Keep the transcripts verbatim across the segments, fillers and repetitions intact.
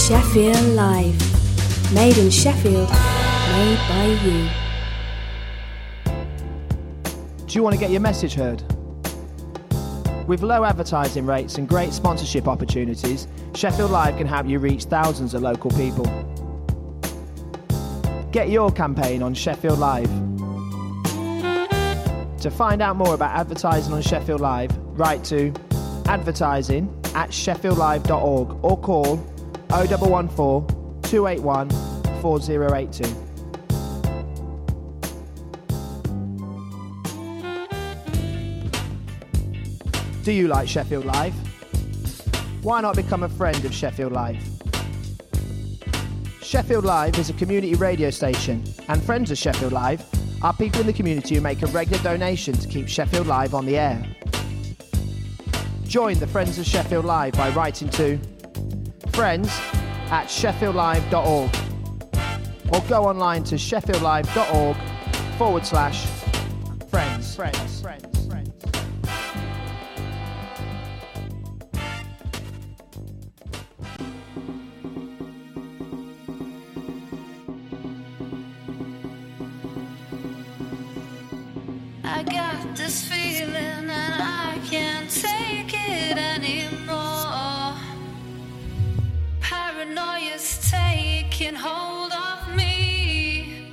Sheffield Live. Made in Sheffield, made by you. Do you want to get your message heard? With low advertising rates and great sponsorship opportunities, Sheffield Live can help you reach thousands of local people. Get your campaign on Sheffield Live. To find out more about advertising on Sheffield Live, write to advertising at sheffield live dot org or call oh one one four, two eight one, four oh eight two. Do you like Sheffield Live? Why not become a friend of Sheffield Live? Sheffield Live is a community radio station, and friends of Sheffield Live are people in the community who make a regular donation to keep Sheffield Live on the air. Join the Friends of Sheffield Live by writing to friends at sheffield live dot org or go online to sheffield live dot org forward slash friends. Friends. Friends. Friends. I got this feeling and I can't take it anymore. Paranoia's taking hold of me.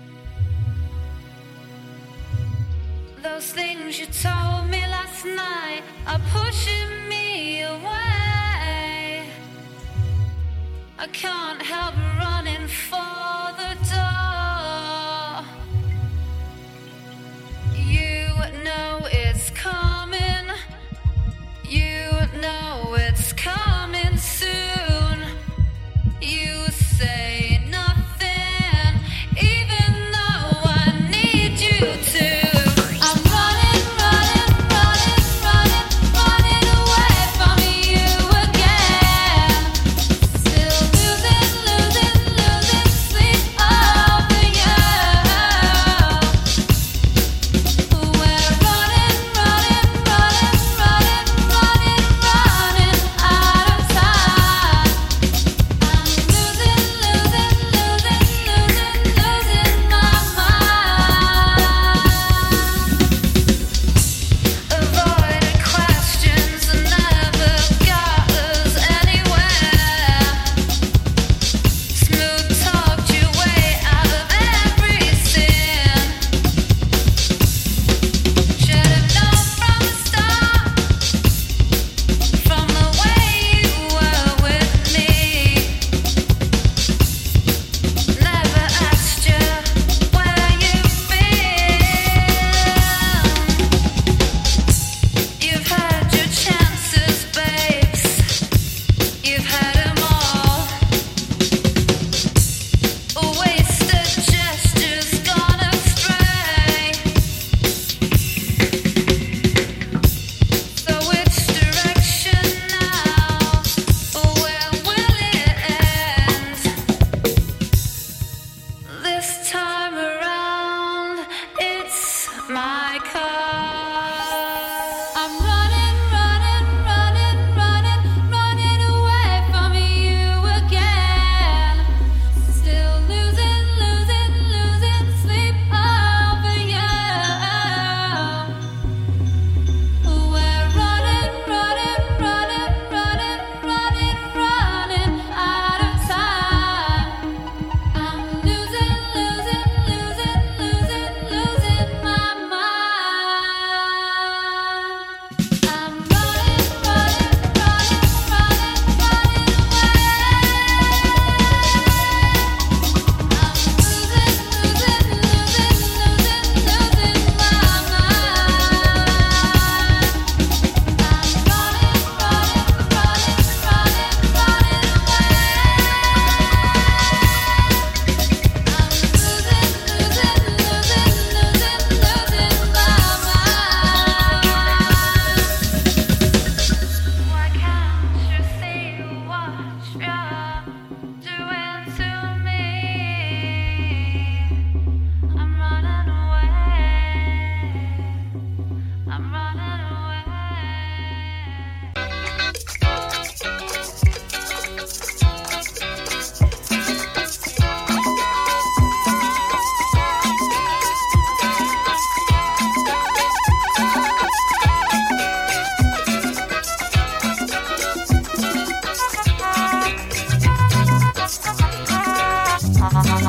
Those things you told me last night are pushing me away. I can't help running for the door. You know it's coming. You know it's coming soon. You say nothing, even though I need you to. I'm running, running, running, running, running away from you again. Still losing, losing, losing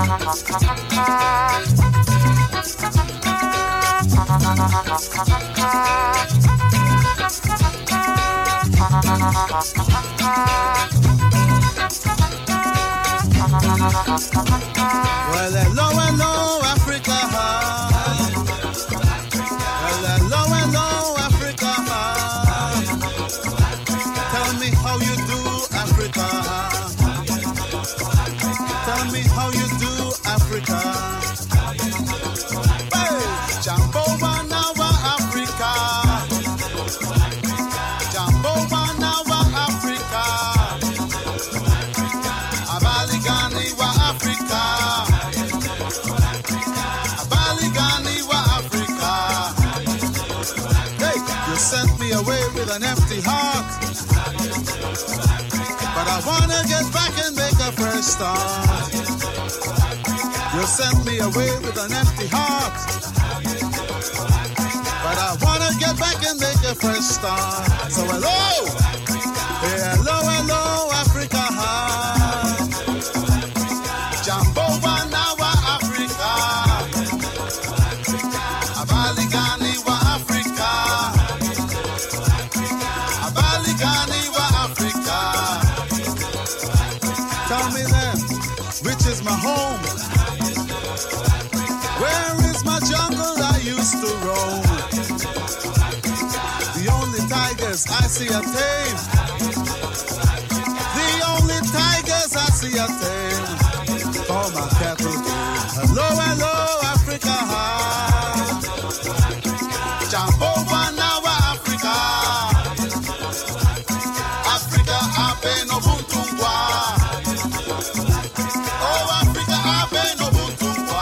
Well, hello, hello, Africa. Well, hello, hello, Africa. Tell me how you do, Africa. Tell me how you do, Africa. Hey, Jambo Banawa, Africa. Jambo Banawa, Africa. Abaligani wa Africa. Abaligani wa Africa. Hey, you sent me away with an empty heart, but I wanna get back and make a fresh start. You sent me away with an empty heart, but I wanna get back and make a fresh start. So hello, hey, hello, hello, Africa. Jambo Banawa, Africa. Abaligani wa Africa. Abaligani wa Africa. Tell me then, which is my home? Where is my jungle I used to roam? The only tigers I see are tame. The only tigers I see are tame. For my cattle. Hello, hello, Africa. Jambo Banawa, Africa. Africa, Abe no Buntungwa. Oh, Africa, Abe no Buntungwa.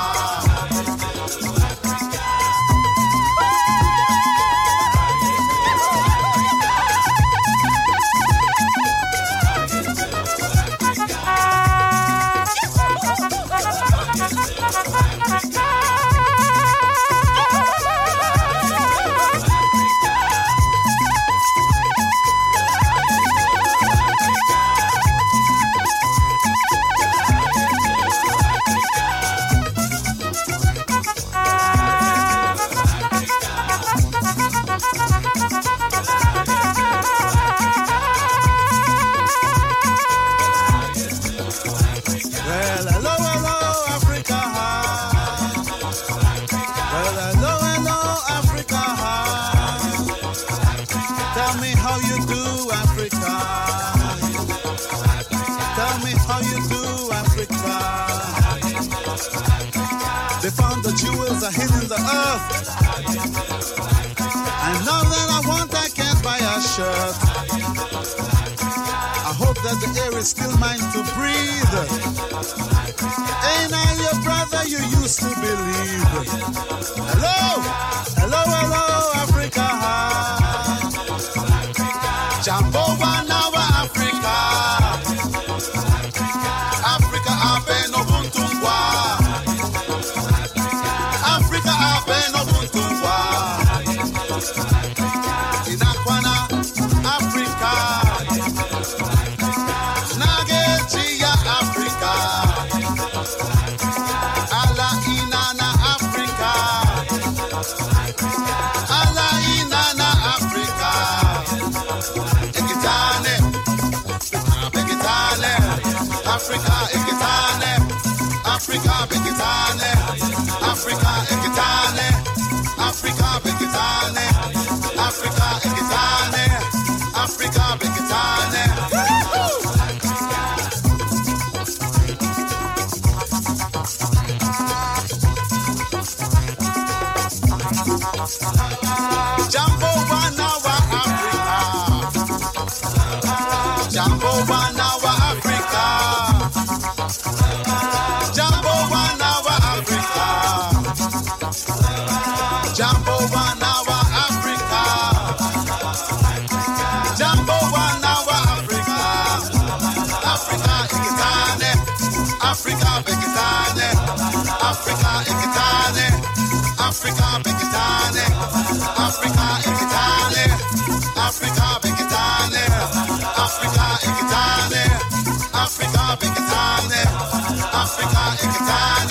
Well, hello, hello, Africa. Well, hello, hello, Africa. Tell me how you do, Africa. Tell me how you do, Africa. They found the jewels are hidden in the earth. And now that I want, I can't buy a shirt. I hope that the air is still mine to breathe. Ain't I your brother you used to believe? Hello, hello, hello, Africa. Jambo Banawa, Africa. Africa, Abe no Buntungwa. Africa, Abe no Buntungwa. Inakwana, Africa. Nagetia, Africa. Ala Inana, Africa. Ala Inana, Africa. Ekitane, Ekitane, Africa, Ekitane, Africa, Ekitane, Africa, Ekitane, Africa, Ekitane, Africa, Ekitane, Africa, Ekitane. Jambo Banawa, Africa. Jambo Banawa, Africa. Jambo Banawa, Africa. Jambo Banawa, Africa. Jambo Banawa, Africa. Africa, Ekitane. Africa, Ekitane. Africa, Ekitane. Africa, Ekitane. Africa, Ekitane. Africa, Ekitane. Africa, Ekitane. Africa, Ekitane. Africa, Ekitane.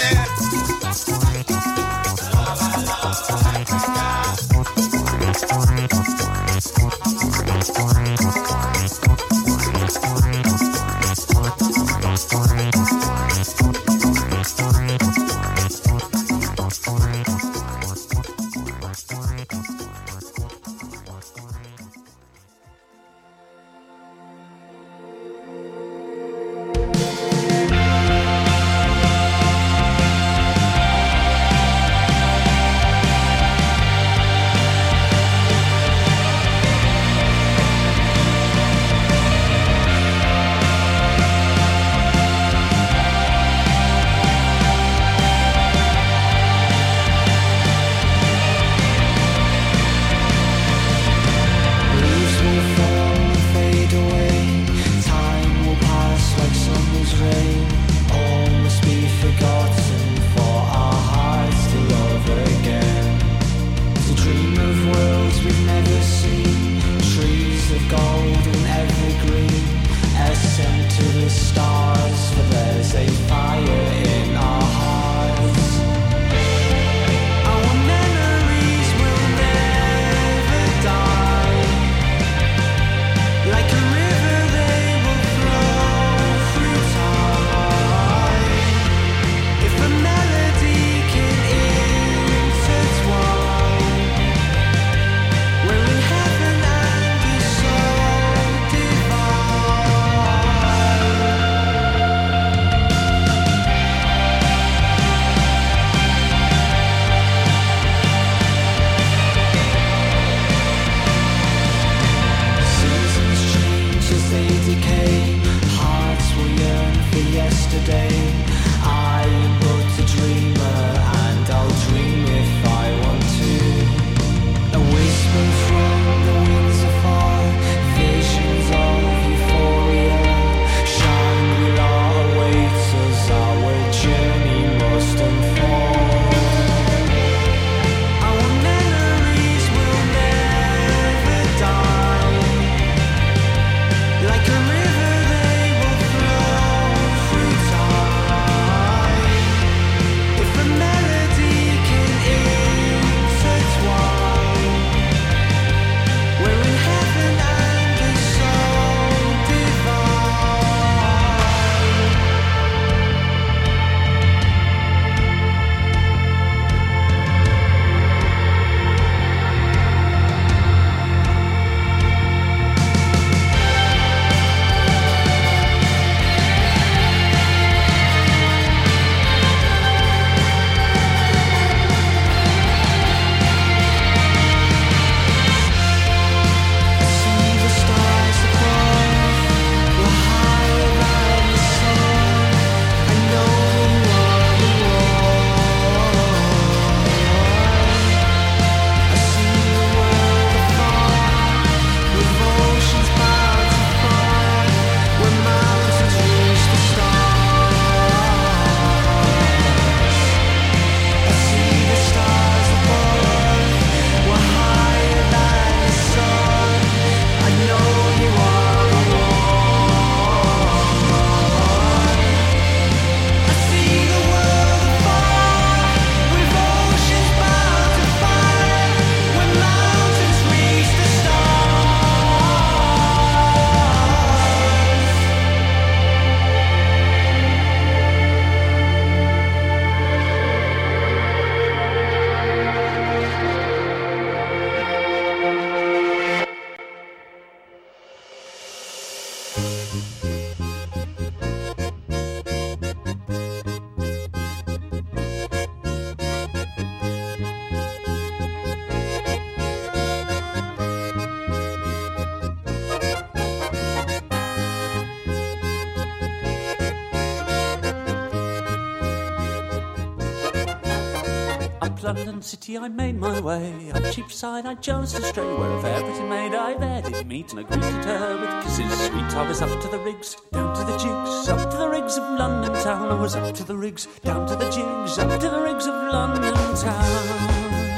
London City I made my way. Up Cheapside I chose to stray, where a fair pretty maid I there did meet, and I greeted her with kisses sweet. I was up to the rigs, down to the jigs, up to the rigs of London town. I was up to the rigs, down to the jigs, up to the rigs of London town.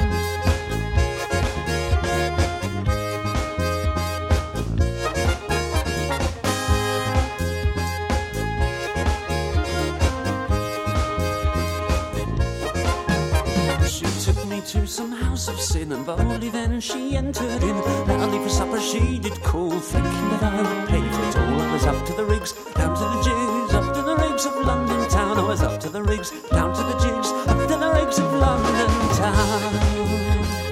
To some house of sin, and boldly then she entered in. Roundly for supper she did call, thinking that I would pay for it all. I was up to the rigs, down to the jigs, up to the rigs of London town. I was up to the rigs, down to the jigs, up to the rigs of London town.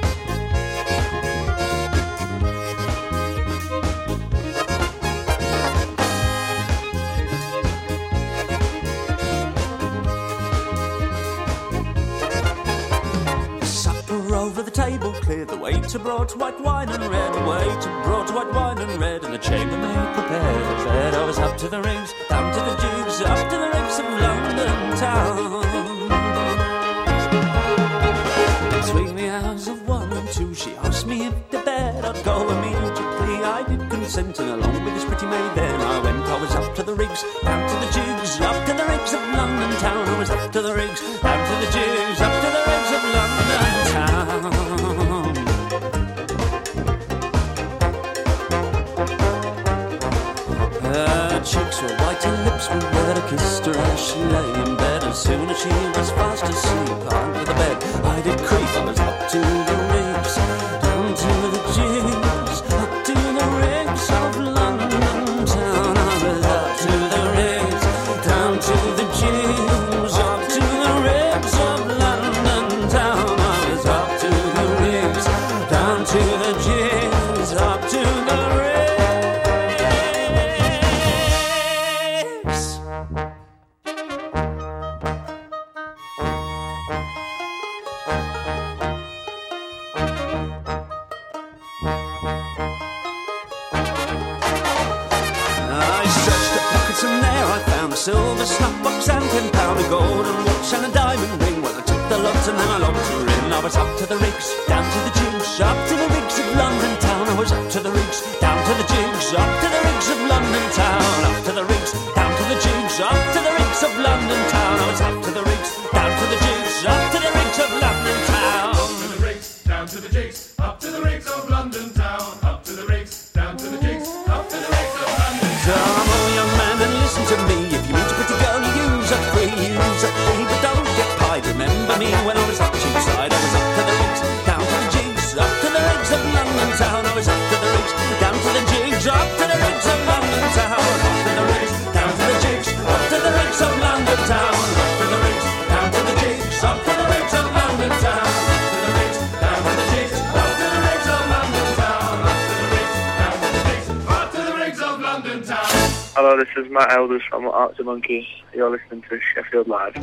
Over the table cleared, the waiter brought white wine and red. The waiter brought white wine and red, and the chambermaid prepared a bed. I was up to the rigs, down to the jigs, up to the rigs of London town. Between the hours of one and two, she asked me if to bed I'd go immediately. I did consent, and along with this pretty maid then I went. I was up to the rigs, down to the jigs, up to the rigs of London town. I was up to the rigs, down to the jigs, up to the rigs of London town. Her cheeks were white and lips were red. I kissed her as she lay in bed. As soon as she was fast asleep under the bed, I did creep. I was up to the rigs, down to the jigs, up to the rigs of London town. I was up to the rigs, down to the jigs, up to the rigs of London town. I was up to the rigs, down to the jigs, up to the rigs. Silver snuff box and ten pound, a golden watch and a diamond ring. Well, I took the lot and then I locked her in. I was up to the rigs, down to the jigs, up to the rigs of London town. I was up to the rigs, down to the jigs, up to the rigs of London town. Up to the rigs, down to the jigs, up to the rigs of London town. I was up to the rigs, down to the jigs, up to the rigs of London town. Up to the rigs, down to the jigs, up to the rigs of London town. Up to the rigs, down to the jigs, up to the rigs of London town. Come on, young man, and listen to me. If you meet a pretty girl, you use up free, use up free, but don't get pied. Remember me when I was up Cheapside. I was up to the rigs, down to the jigs, up to the rigs of London town. I was up to the rigs, down to the jigs, up to the rigs of London town. Up to the rigs, down to the jigs, up to the rigs of London town. Up to the rigs, down to the jigs, up to the rigs of London town. Up to the rigs, down to the jigs, up to the rigs of London town. Up to the rigs, down to the jigs, up to the rigs of London town. Hello, this is Matt Elders from Arctic Monkeys. You're listening to Sheffield Live.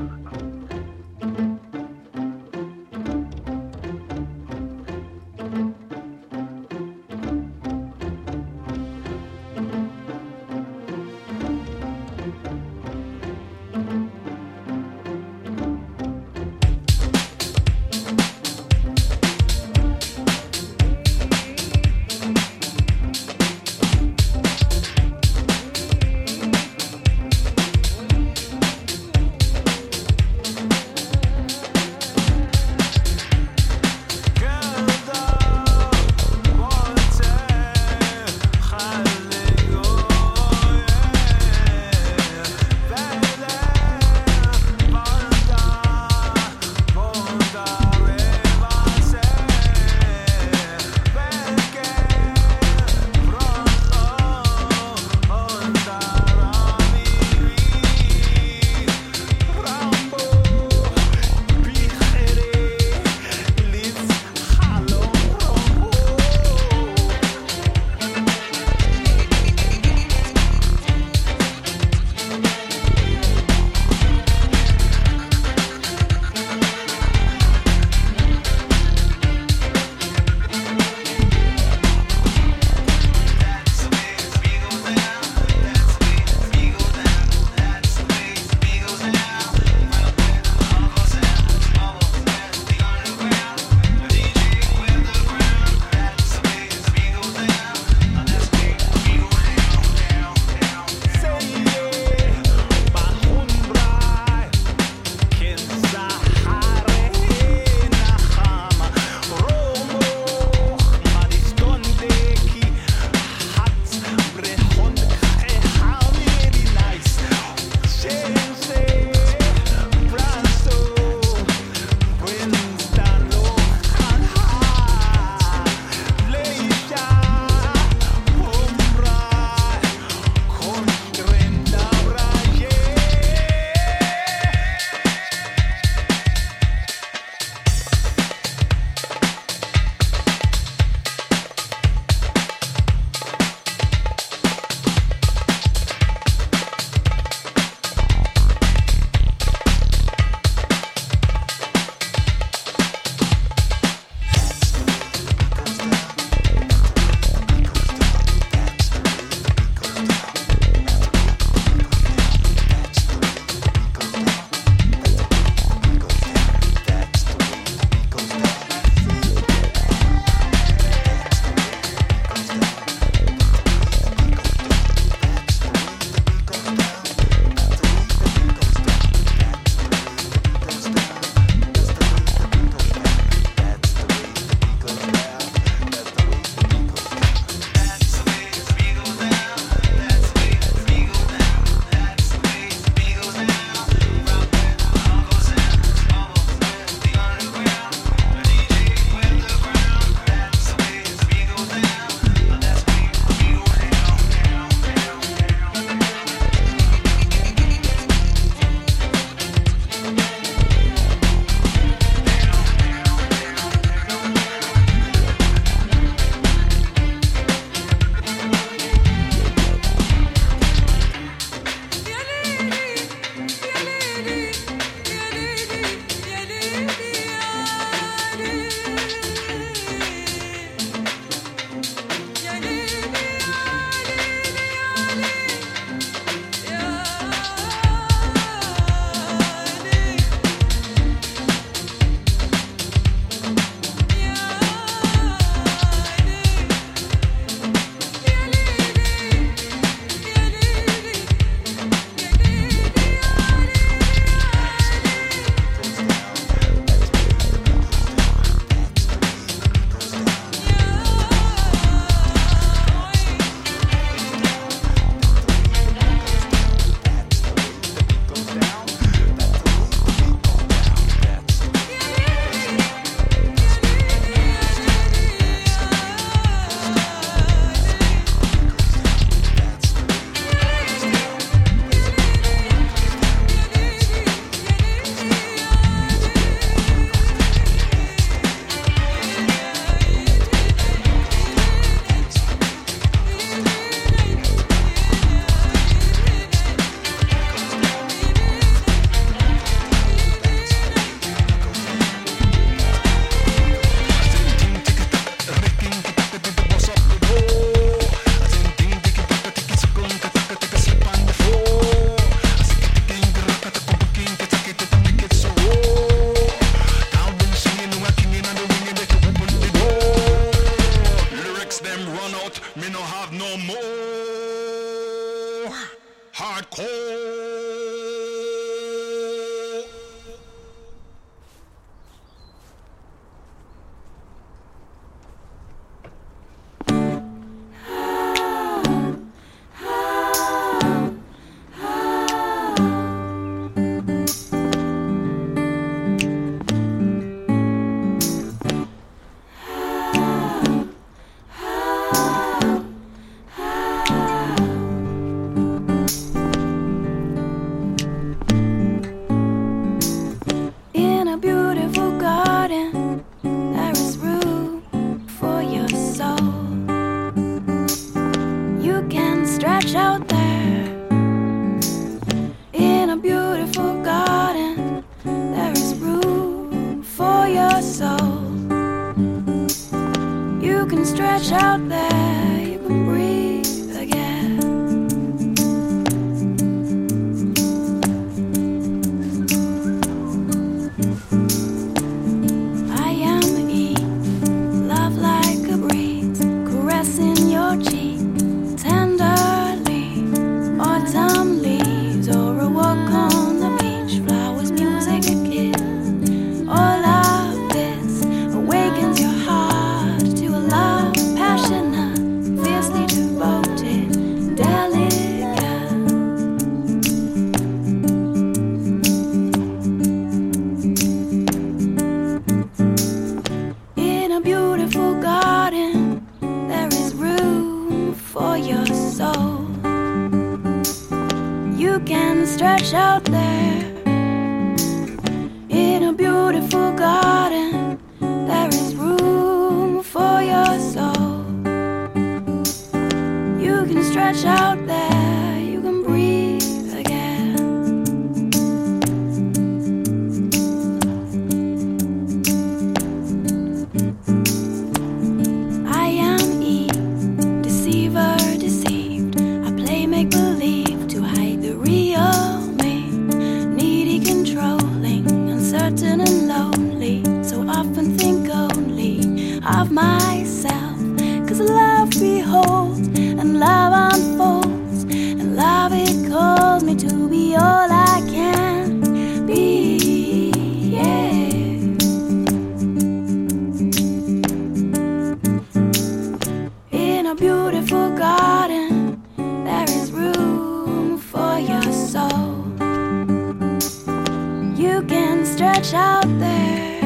can stretch out there in a beautiful garden. There is room for your soul. You can stretch out there, you can breathe again. I am Eve, deceiver, deceived. I play make-believe to hide the real me. Needy, controlling, uncertain and lonely. So often think only of myself. Cause love beholds and love unfolds, and love it calls me to be all I can be, yeah. In a beautiful garden, there is room for your soul. You can stretch out there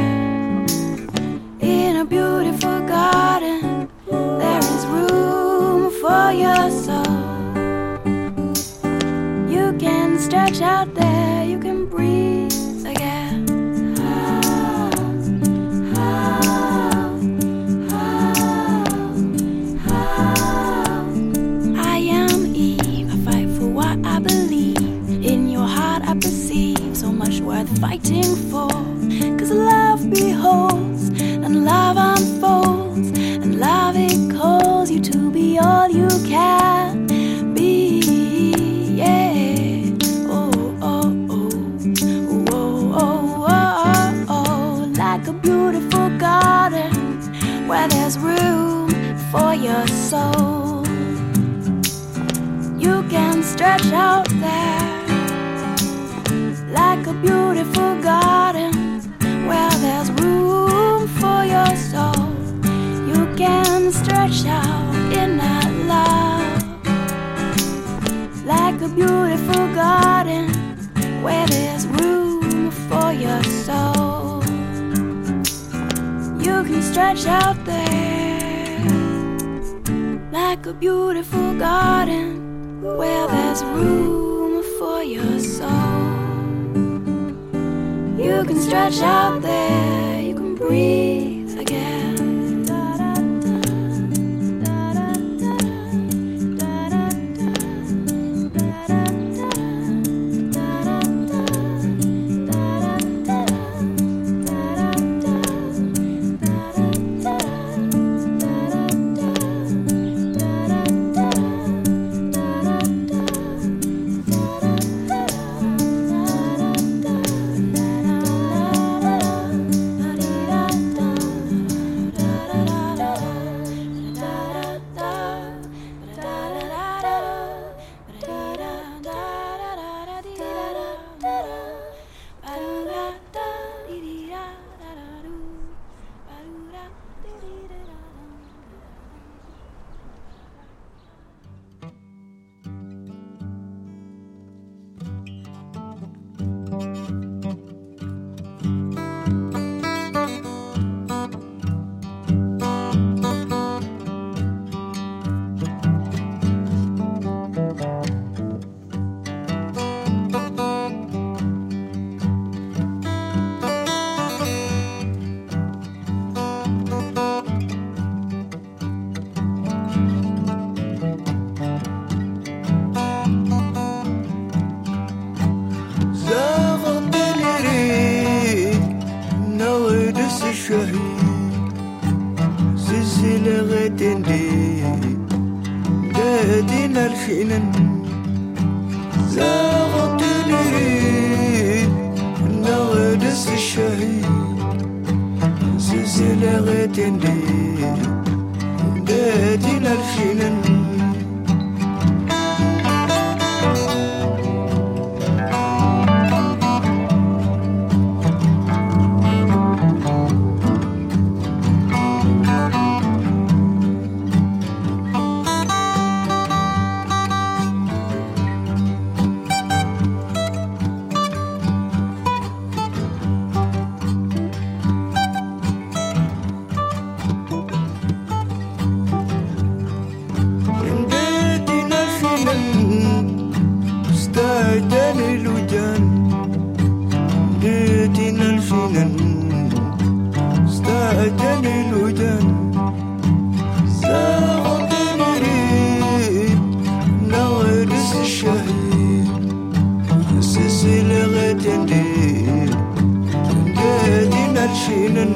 in a beautiful garden. There is room for your soul. You can stretch out there, you can breathe again. Ah, ah, ah, ah. I am Eve, I fight for what I believe. In your heart I perceive so much worth fighting for. Cause love beholds and love unfolds, and love it calls you to be all you can be, yeah. Oh, oh, oh, oh, oh, oh, oh. Like a beautiful garden where there's room for your soul. You can stretch out there like a beautiful garden where there's room for your soul. You can stretch out in that love like a beautiful garden where there's room for your soul. You can stretch out there like a beautiful garden where there's room for your soul. You can stretch out there, you can breathe again. Sisileretende Dinachinen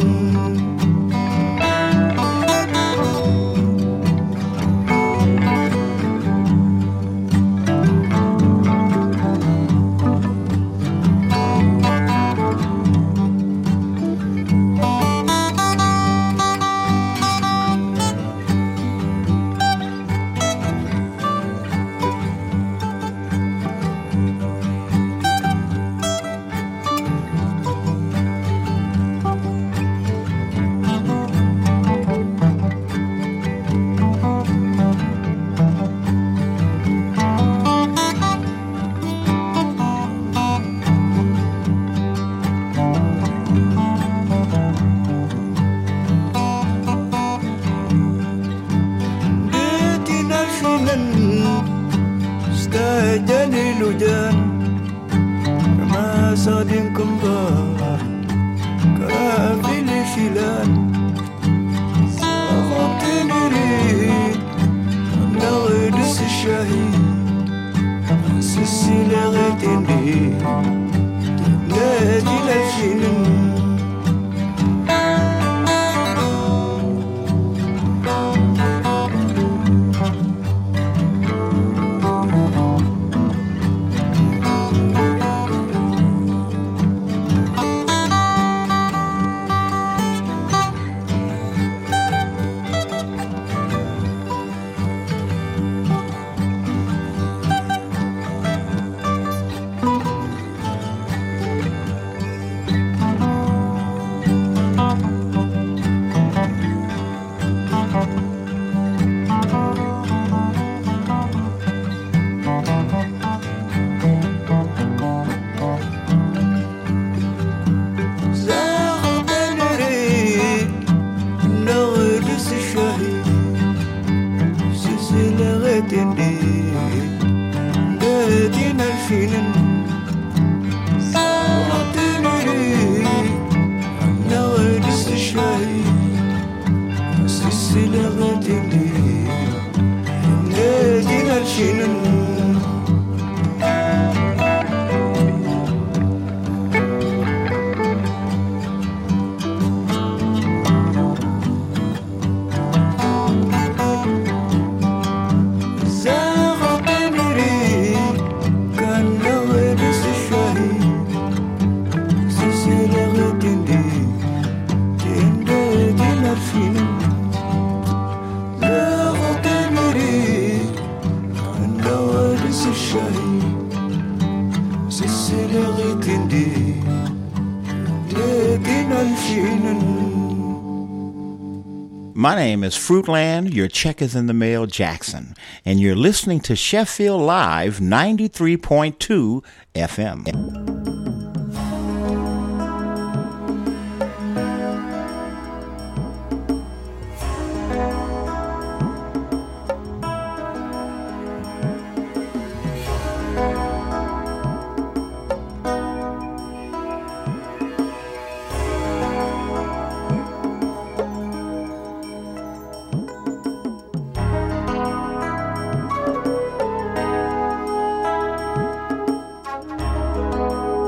My name is Fruitland, your check is in the mail, Jackson, and you're listening to Sheffield Live ninety-three point two F M. Thank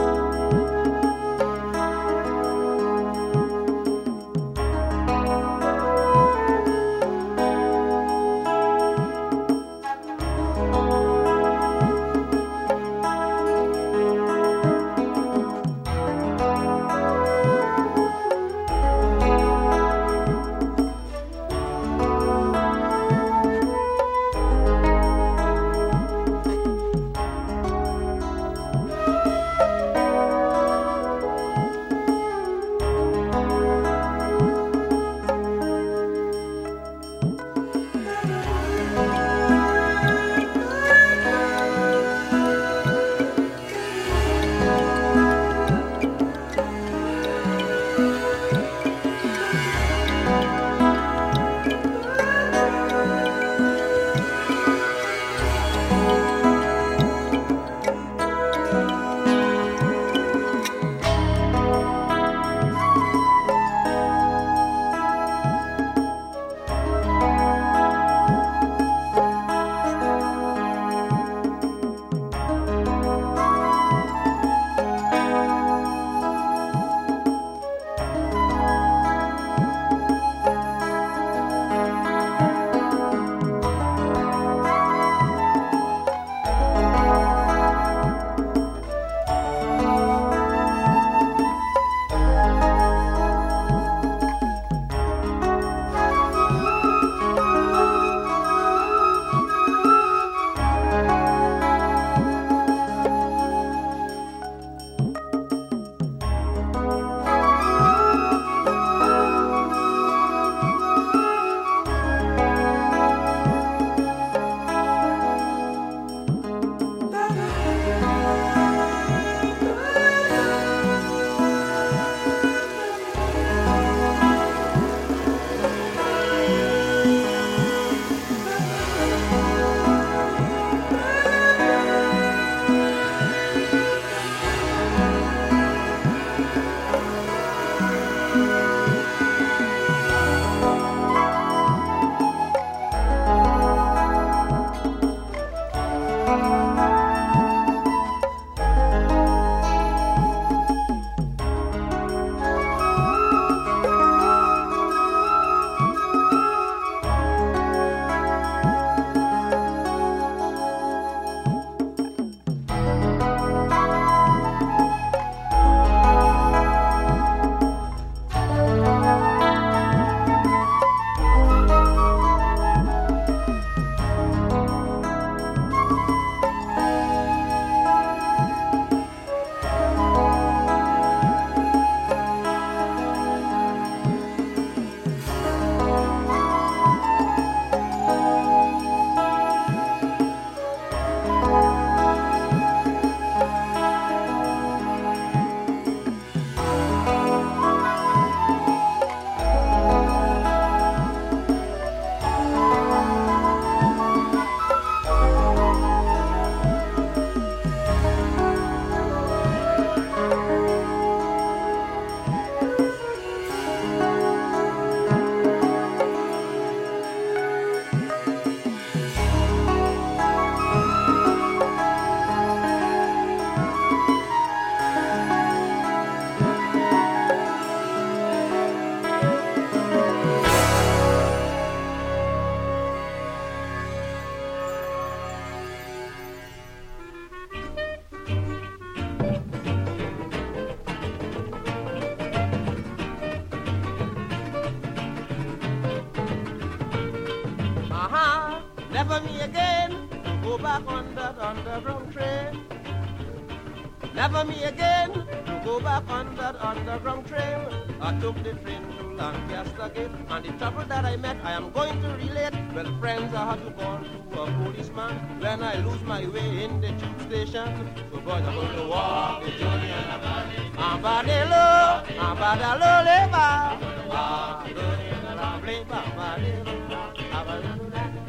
Never me again to go back on that underground train. Never me again to go back on that underground train. I took the train to Lancaster Gate, and the trouble that I met I am going to relate. Well, friends, I had to call to a policeman when I lose my way in the tube station. So boys, I'm going to walk the journey and I'm badelo, I'm badalo leva, ah, leva, badelo, badelo.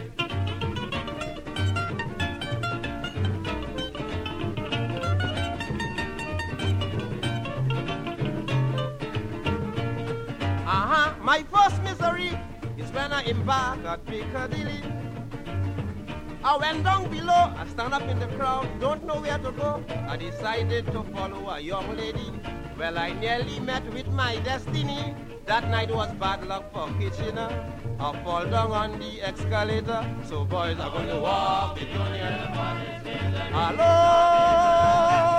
Uh-huh. My first misery is when I embark at Piccadilly. I went down below, I stand up in the crowd, don't know where to go. I decided to follow a young lady. Well, I nearly met with my destiny. That night was bad luck for Kitchener. I fall down on the escalator. So boys are going to walk the journey and the party. Hello.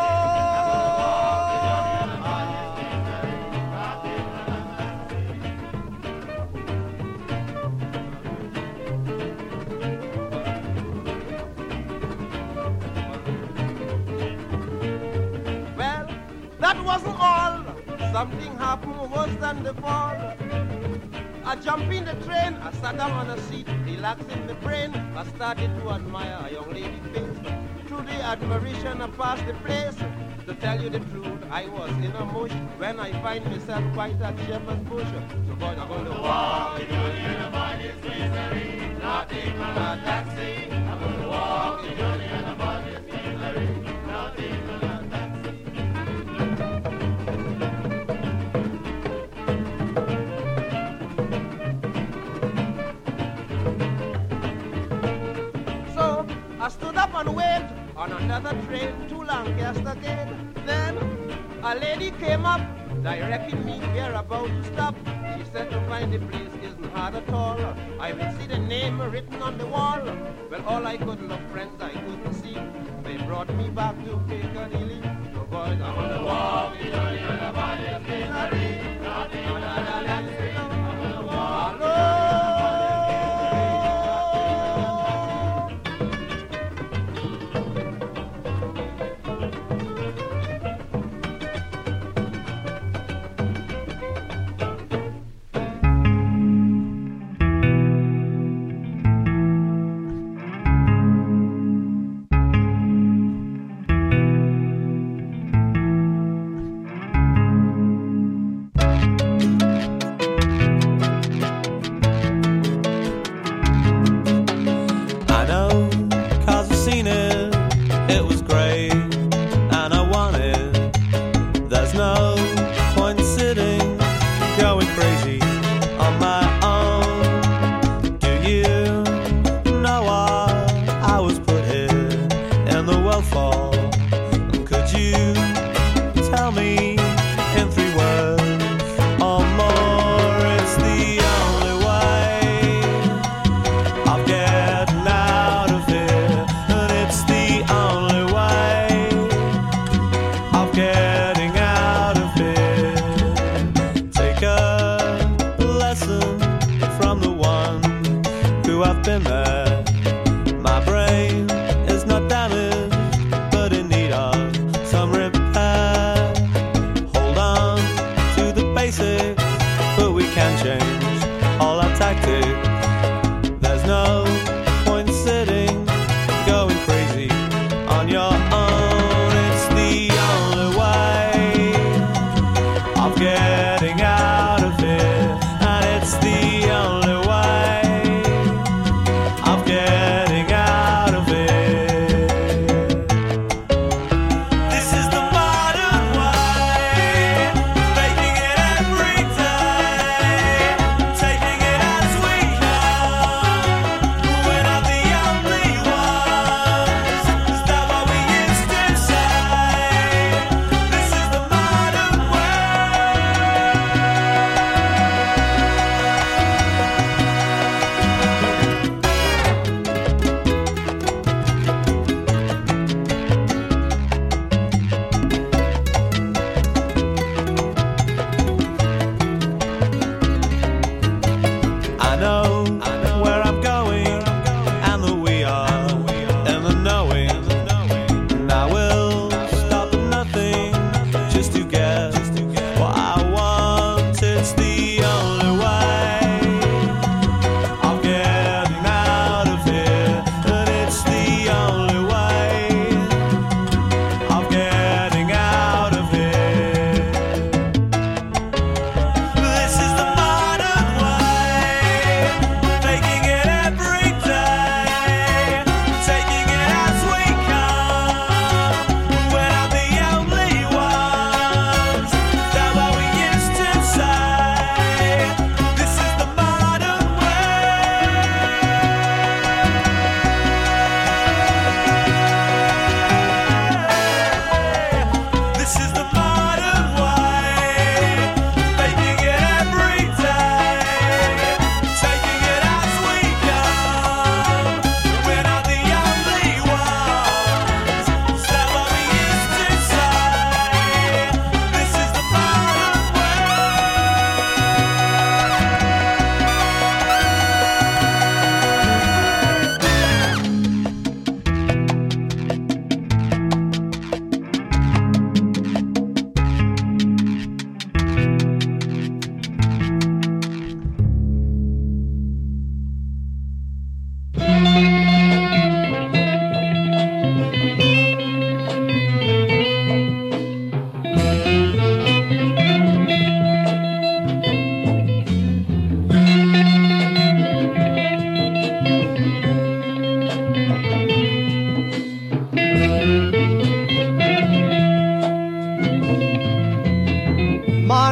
That wasn't all. Something happened worse than the fall. I jumped in the train, I sat down on a seat, relaxing the brain. I started to admire a young lady's face. Through the admiration, I passed the place. To tell you the truth, I was in a mush when I find myself quite at Shepherd's Bush. So boys, I'm going to walk the journey and avoid this misery. Not take a taxi. I'm going to walk the journey and avoid this misery. Not take a taxi. I stood up and wait on another train to Lancaster Gate. Then a lady came up, directing me where about to stop. She said to find the place isn't hard at all. I will see the name written on the wall. Well, all I could look, friends, I couldn't see. They brought me back to Piccadilly. So boys, I'm on the walk, the journey and the body is misery. Nothing but a dance, I'm on the walk. Hello.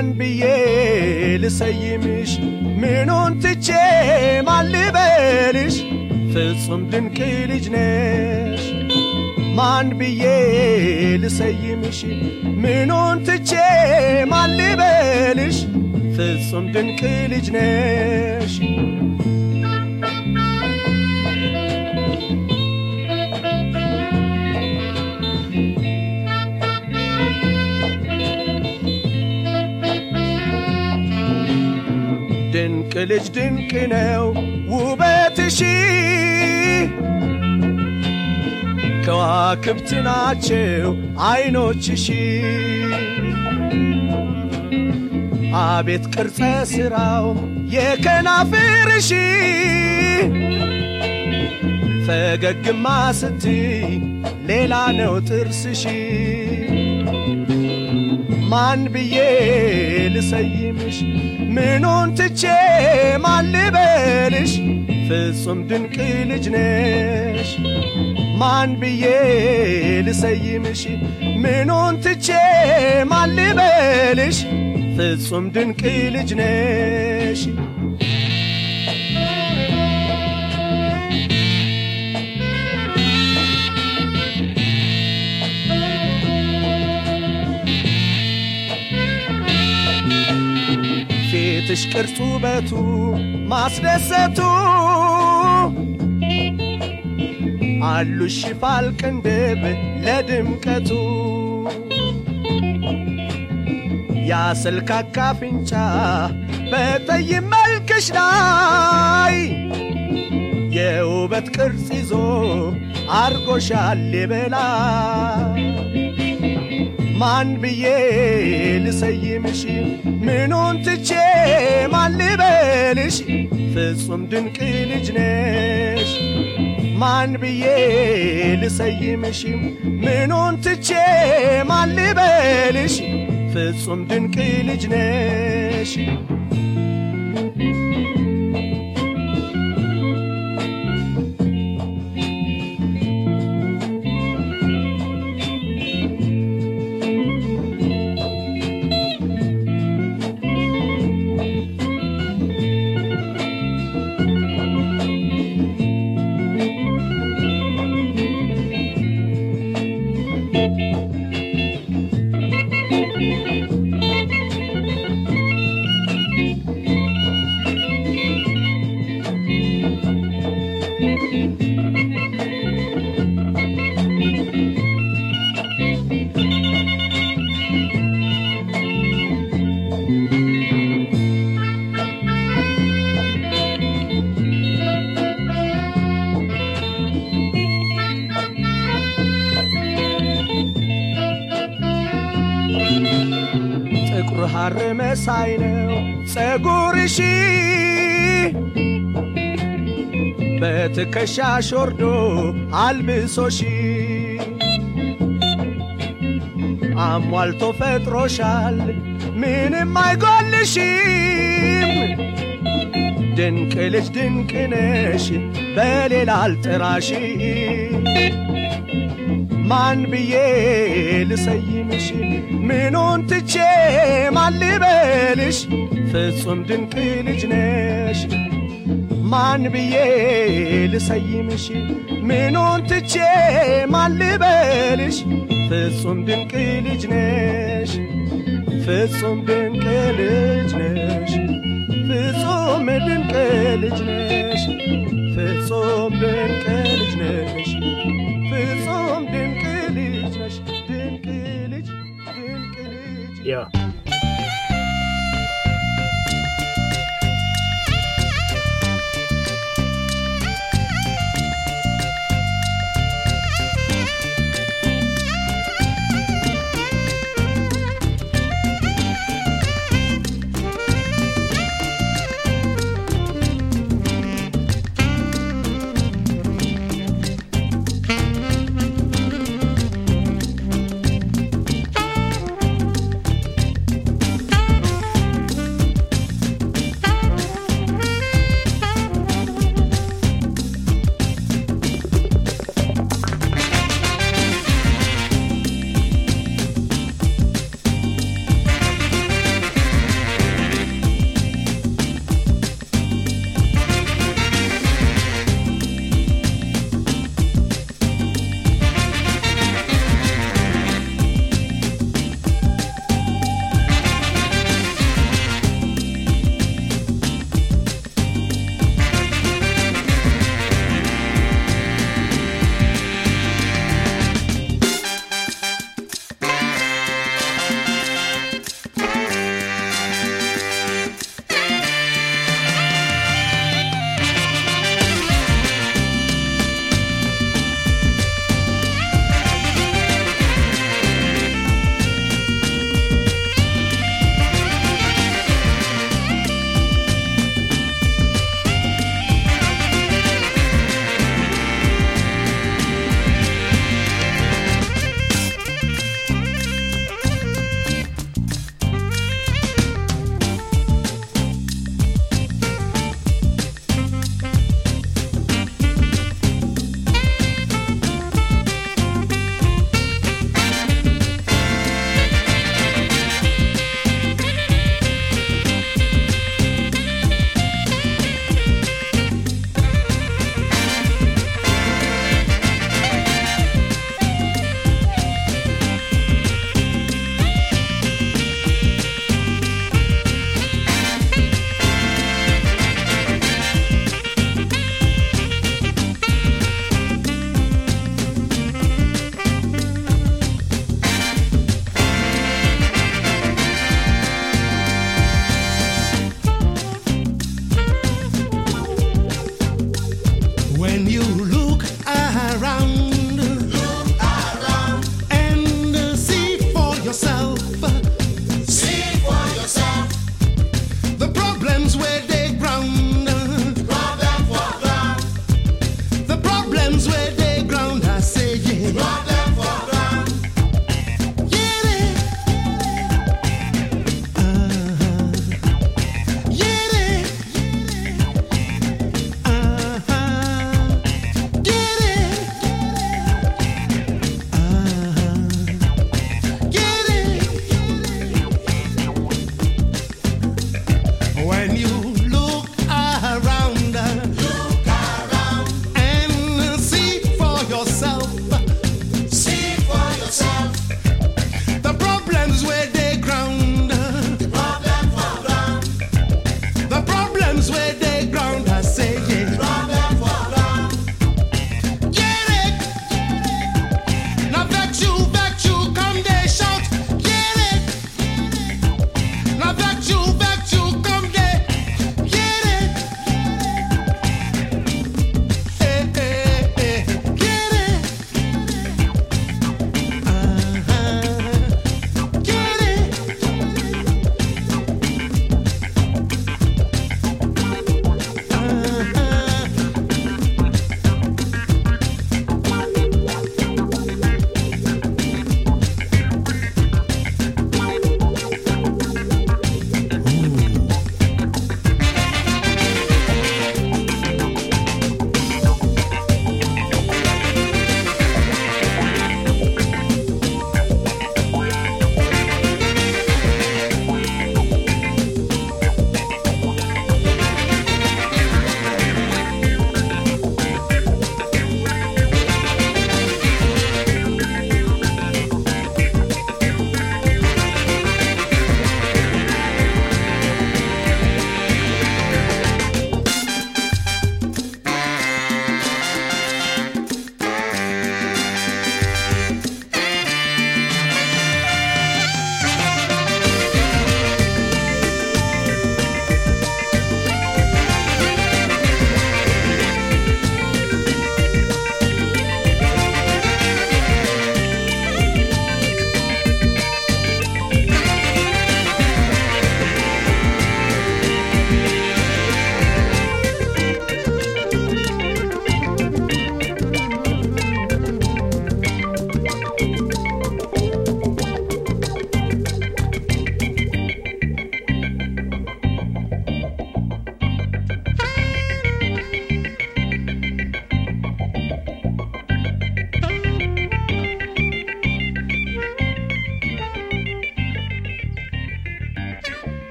ማን ብዬ ልሰይምሽ ምኑን ትቼ ማን ልበልሽ ፍጹም ድንቅ ልጅ ነሽ ማን ብዬ ልሰይምሽ ምኑን ትቼ ማን ልበልሽ ፍጹም ድንቅ ልጅ ነሽ ድንቅ ልጅ ድንቅ ነው ውበትሽ ከዋክብት ናቸው አይኖችሽ አቤት ቅርጸ ስራው የከናፍርሽ ፈገግማ ስትይ ሌላ ነው ጥርስሽ ማን ብዬ ልሰይምሽ ምኑን ትቼ ማን ልበልሽ ፍጹም ድንቅ ልጅ ነሽ ማን ብዬ ልሰይምሽ ምኑን ትቼ ማን ልበልሽ ፍጹም ድንቅ ልጅ ነሽ ፊትሽ ቅርጹ ውበቱ ማስደሰቱ አሉሽ ሽፋል ቅንድብ ለድምቀቱ ያስልካካ አፍንጫ በጠይም መልክሽ ላይ የውበት ቅርጽ ይዞ አርጎሻል የበላይ ማን ብዬ ልሰይምሽ ምኑን ትቼ ማን ልበልሽ ፍጹም ድንቅ ልጅ ነሽ ማን ብዬ ልሰይምሽ ምኑን ትቼ ማን ልበልሽ ፍጹም ድንቅ ልጅ ነሽ ጥቁር ሐር መሳይ ነው ጸጉርሽ በትከሻሽ ወርዶ አልብሶሽ አሟልቶ ፈጥሮሻል ምንም አይጎልሽም ድንቅ ልጅ ድንቅ ነሽ በሌላ አልጥራሽ ማን ብዬ ልሰይምሽ ምኑን ትቼ ማን ልበልሽ ፍጹም ድንቅ ልጅ ነሽ ማን ብዬ ልሰይምሽ ምኑን ትቼ ማን ልበልሽ ፍጹም ድንቅ ልጅ ነሽ ፍጹም ድንቅ ልጅ ነሽ ፍጹም ድንቅ ልጅ ነሽ ፍጹም ድንቅ ልጅ ነሽ ፍጹም ድንቅ ልጅ ነሽ ድንቅ ልጅ ድንቅ ልጅ Yeah. yourself. See for yourself. The problems where they ground. Problem for ground. The problems where they ground. I say yeah. Problem for ground. Yeah. Uh-huh. Yeah. Uh-huh. Get it. Uh-huh. Get it.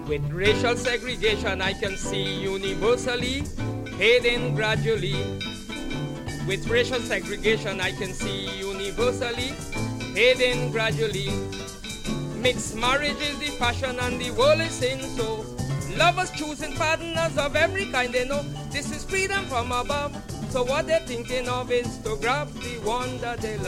With racial segregation, I can see universally, fading gradually. With racial segregation, I can see universally, fading gradually. Mixed marriage is the fashion and the world is saying so. Lovers choosing partners of every kind, they know this is freedom from above. So what they're thinking of is to grab the one that they love.